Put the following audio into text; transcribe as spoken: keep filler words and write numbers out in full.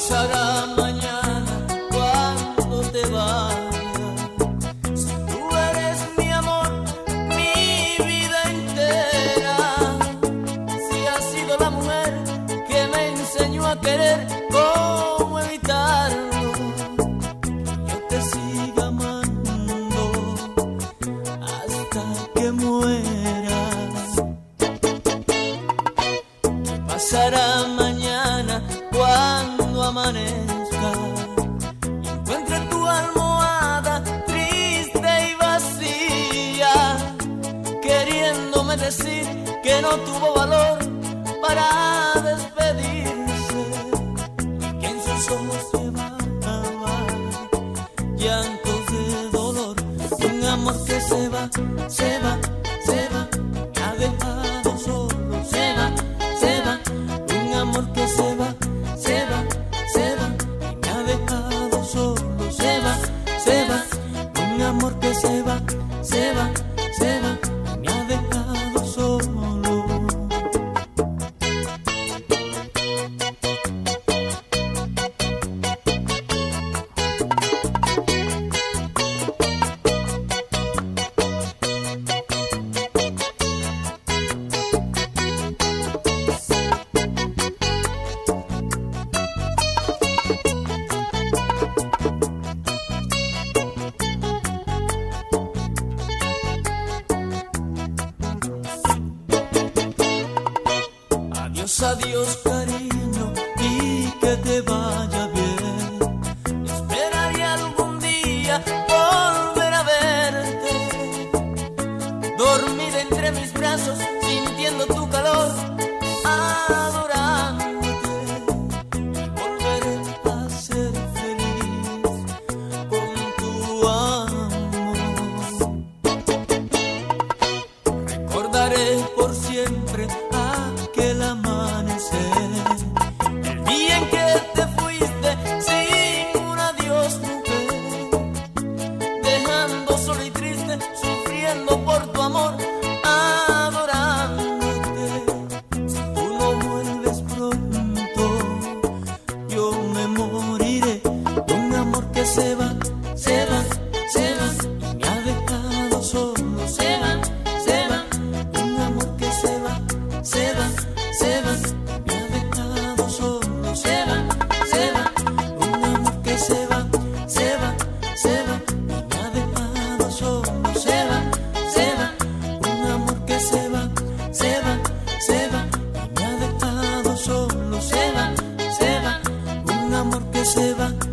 pasará mañana cuando te vayas? Si tú eres mi amor, mi vida entera, si has sido la mujer que me enseñó a querer, cómo evitarlo, que yo te siga amando hasta que mueras. ¿Qué pasará mañana cuando amanezca y encuentre tu almohada triste y vacía, queriéndome decir que no tuvo valor para despedirse, y que en sus ojos llevaba llantos de dolor? Un amor que se va, se va, se va, me ha dejado solo, se va, se va. Un amor que se va, se va, se va, y me ha dejado solo, se va, se va. Un amor que se va, se va, se va, y me ha dejado solo. Adiós, adiós, cariño, y que te vaya bien. Esperaré algún día volver a verte, dormida entre mis brazos, sintiendo tu calor, adorándote, y volveré a ser feliz con tu amor. Recordaré por siempre aquel amanecer, el día en que te fuiste sin un adiós, mujer, dejando solo y triste, sufriendo por tu amor, adorándote. Si tú no vuelves pronto, yo me moriré de un amor que se va, se va, se va, y me ha dejado solo, se va, se va. Un amor que se va, se va, se va, me ha dejado solo, se va, se va. Un amor que se va, se va, se va, me ha dejado solo, se va, se va. Un amor que se va, se va, se va, me ha dejado solo, se va, se va. Un amor que se va.